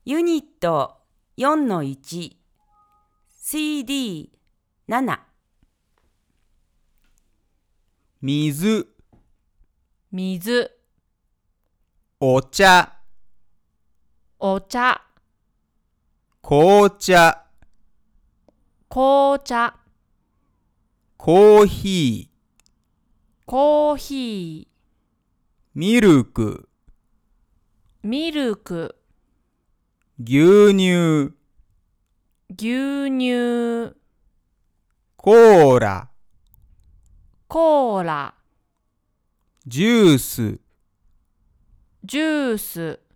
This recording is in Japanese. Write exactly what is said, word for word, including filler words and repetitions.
ユニット よんのいち シーディーなな水、 水、 お茶、 お茶、 紅茶、 紅茶、 コーヒー、 コーヒミルク、 ー、ミルク、 牛乳、 牛乳、 コーラ、 コーラ、 ジュース、 ジュース、